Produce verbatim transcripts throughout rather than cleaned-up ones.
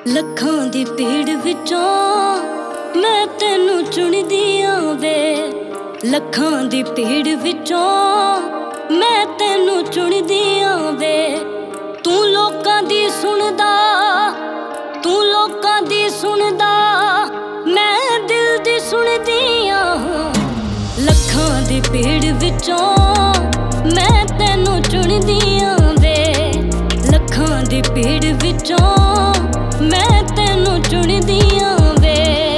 ਲੱਖਾਂ ਦੀ ਭੀੜ ਵਿੱਚੋਂ ਮੈਂ ਤੈਨੂੰ ਚੁਣਦੀ ਆਂ ਵੇ। ਲੱਖਾਂ ਦੀ ਭੀੜ ਵਿੱਚੋਂ ਮੈਂ ਤੈਨੂੰ ਚੁਣਦੀ ਆਂ ਵੇ। ਤੂੰ ਲੋਕਾਂ ਦੀ ਸੁਣਦਾ, ਤੂੰ ਲੋਕਾਂ ਦੀ ਸੁਣਦਾ, ਮੈਂ ਦਿਲ ਦੀ ਸੁਣਦੀ ਆਂ। ਲੱਖਾਂ ਦੀ ਭੀੜ ਵਿੱਚੋਂ ਮੈਂ ਤੈਨੂੰ ਚੁਣਦੀ ਆਂ ਵੇ। ਲੱਖਾਂ ਦੀ ਭੀੜ ਵਿੱਚੋਂ ਮੈਂ ਤੈਨੂੰ ਚੁਣਦੀ ਆਂ ਵੇ।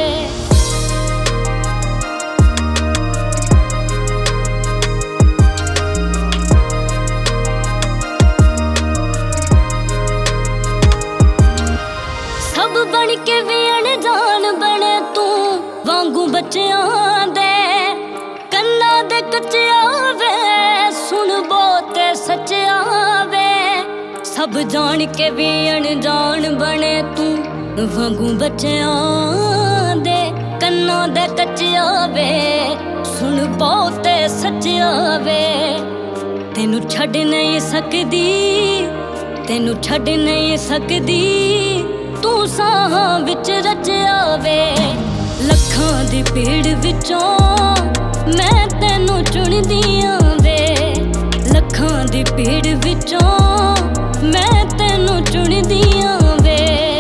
ਸਭ ਬਣ ਕੇ ਵੀ ਅਣਜਾਣ ਬਣੇ ਤੂੰ ਵਾਂਗੂ ਬੱਚਿਆਂ ਦੇ, ਕੰਨਾਂ ਦੇ ਕੱਚਿਆਂ ਵੇ ਸੁਣ ਬਹੁਤੇ ਸੱਚਿਆਂ ਵੇ। ਸਭ ਜਾਣ ਕੇ ਵੀ ਅਣਜਾਣ ਬਣੇ ਤੂੰ ਵਾਂਗੂ ਬੱਚਿਆਂ ਦੇ, ਕੰਨਾਂ ਦੇ ਕੱਚਿਆਂ ਵੇ ਸੁਣ ਬਹੁਤੇ ਸੱਚਿਆਂ ਵੇ। ਤੈਨੂੰ ਛੱਡ ਨਹੀਂ ਸਕਦੀ, ਤੈਨੂੰ ਛੱਡ ਨਹੀਂ ਸਕਦੀ, ਤੂੰ ਸਾਹਾਂ ਵਿੱਚ ਰਚਿਆ ਵੇ। ਲੱਖਾਂ ਦੀ ਭੀੜ ਵਿੱਚੋਂ ਮੈਂ ਤੈਨੂੰ ਚੁਣਦੀ ਆਂ ਵੇ। ਲੱਖਾਂ ਦੀ ਭੀੜ ਵਿੱਚੋਂ ਮੈਂ ਤੈਨੂੰ ਚੁਣਦੀ ਆਂ ਵੇ।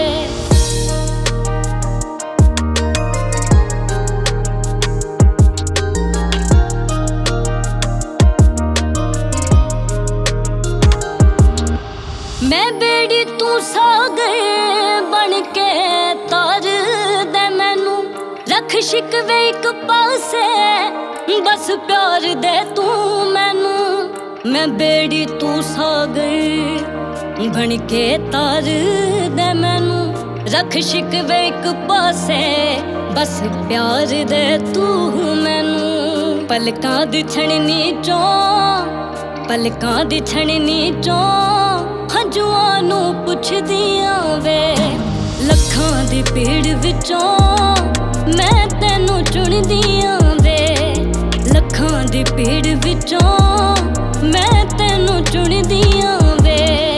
ਮੈਂ ਬੇੜੀ ਤੂੰ ਸਾਗਰ ਬਣ ਕੇ ਤਾਰ ਦੇ ਮੈਨੂੰ, ਰੱਖ ਸ਼ਿਕਵੇ ਇੱਕ ਪਾਸੇ ਬਸ ਪਿਆਰ ਦੇ ਤੂੰ ਮੈਨੂੰ। ਮੈਂ ਬੇੜੀ ਤੂੰ ਸਾਗਰ ਬਣ ਕੇ ਤਾਰ ਦੇ ਮੈਨੂੰ, ਰੱਖ ਸ਼ਿਕਵੇ ਇੱਕ ਪਾਸੇ ਬਸ ਪਿਆਰ ਦੇ ਤੂੰ ਮੈਨੂੰ। ਪਲਕਾਂ ਦੀ ਛਣਨੀ ਚੋਂ, ਪਲਕਾਂ ਦੀ ਛਣਨੀ ਚੋਂ ਹੰਝੂਆਂ ਨੂੰ ਪੁੱਛਦੀ ਆਂ ਵੇ। ਲੱਖਾਂ ਦੀ ਭੀੜ ਵਿੱਚੋਂ ਮੈਂ ਤੈਨੂੰ ਚੁਣਦੀ ਆਂ ਵੇ। ਲੱਖਾਂ ਦੀ ਭੀੜ ਵਿੱਚੋਂ ਮੈਂ ਤੈਨੂੰ ਚੁਣਦੀ ਆਂ ਵੇ।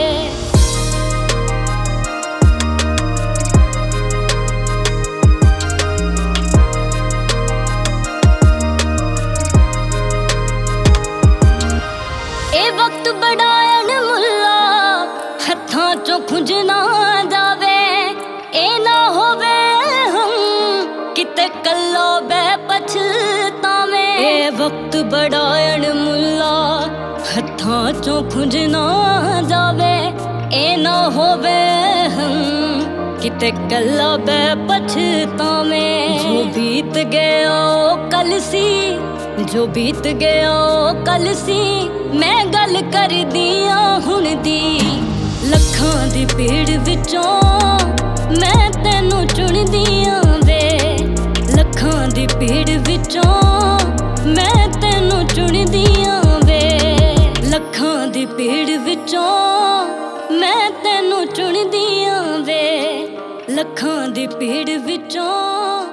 ਇਹ ਵਕਤ ਬੜਾ ਅਣਮੁੱਲਾ, ਹੱਥਾਂ ਚੋਂ ਖੁੰਝ ਨਾ ਜਾਵੇ। ਇਹ ਨਾ ਹੋਵੇ ਹਮ ਕਿਤੇ ਕੱਲਾ ਬੈ ਪਛਤਾਵੇਂ। ਇਹ ਵਕਤ ਬੜਾ ਅਣਮੁੱਲਾ, ਹੱਥਾਂ ਚੋਂ ਖੁੰਝ ਨਾ ਜਾਵੇ। ਇਹ ਨਾ ਹੋਵੇ ਹਮ ਕਿਤੇ ਕੱਲਾ ਬੈ ਪਛਤਾਵੇਂ। ਜੋ ਬੀਤ ਗਿਆ ਉਹ ਕੱਲ ਸੀ, ਜੋ ਬੀਤ ਗਿਆ ਉਹ ਕੱਲ ਸੀ, ਮੈਂ ਗੱਲ ਕਰਦੀ ਆਂ ਹੁਣ ਦੀ। ਲੱਖਾਂ ਦੀ ਭੀੜ ਵਿੱਚੋਂ ਮੈਂ ਤੈਨੂੰ ਚੁਣਦੀ ਆਂ ਵੇ। ਲੱਖਾਂ ਦੀ ਭੀੜ ਵਿੱਚੋਂ ਮੈਂ ਤੈਨੂੰ ਚੁਣਦੀ ਆਂ ਵੇ। ਲੱਖਾਂ ਦੀ ਭੀੜ ਵਿੱਚੋਂ ਮੈਂ ਤੈਨੂੰ ਚੁਣਦੀ ਆਂ ਵੇ। ਲੱਖਾਂ ਦੀ ਭੀੜ ਵਿੱਚੋਂ